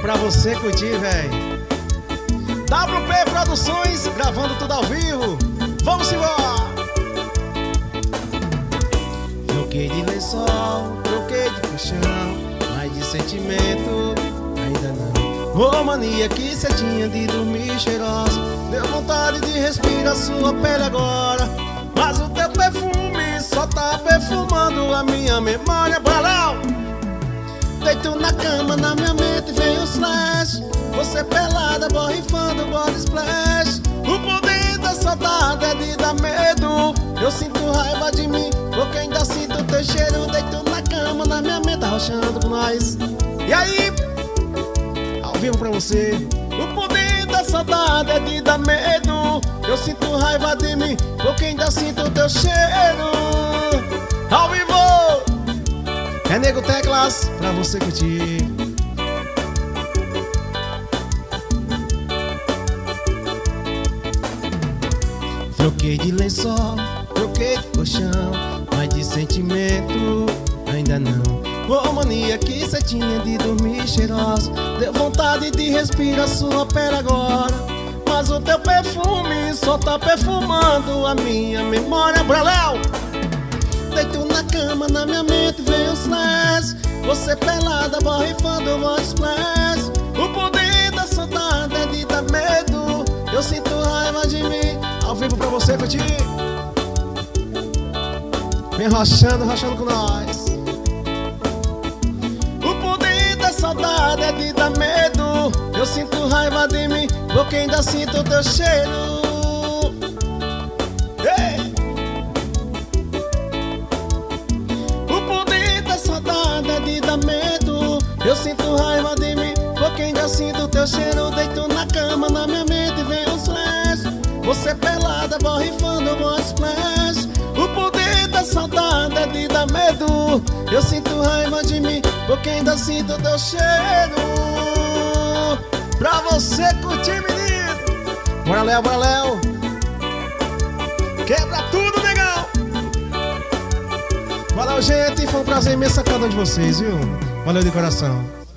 pra você curtir, véi. WP Produções, gravando tudo ao vivo. Vamos embora! Troquei de lençol, troquei de colchão, mas de sentimento ainda não. Ô mania que cê tinha de dormir cheirosa, deu vontade de respirar sua pele agora. Mas o teu perfume só tá perfumando a minha memória. Balão! Deito na cama, na minha mente vem os flash. Você pelada, borrifando body splash. O poder da saudade é de dar medo. Eu sinto raiva de mim, porque ainda sinto teu cheiro. Deito na cama, na minha mente arrochando com nós. E aí? Ao vivo pra você. O poder da saudade é de dar medo. Eu sinto raiva de mim, porque ainda sinto teu cheiro. Ao vivo! É Nego Teclas, pra você curtir. Troquei de lençol, troquei de colchão, mas de sentimento ainda não. Ô mania que cê tinha de dormir cheirosa, deu vontade de respirar sua pele agora. Mas o teu perfume só tá perfumando a minha memória. Braléu! Deito na cama, na minha mente vem os flash. Você pelada, borrifando body splash. O poder da saudade é de dar medo. Eu sinto raiva de mim. Ao vivo pra você curtir. Vem rochando, rochando com nós. O poder da saudade é de dar medo. Eu sinto raiva de mim, porque ainda sinto teu cheiro. Ei! De dar medo, eu sinto raiva de mim, porque ainda sinto teu cheiro. Deito na cama, na minha mente vem os flash. Você pelada, borrifando body splash. O poder da saudade é de dar medo. Eu sinto raiva de mim, porque ainda sinto teu cheiro. Pra você curtir, menino. Bora, Léo, bora, Léo. Quebra tudo, negão. Valeu, gente, foi um prazer imenso a cada um de vocês, viu? Valeu de coração.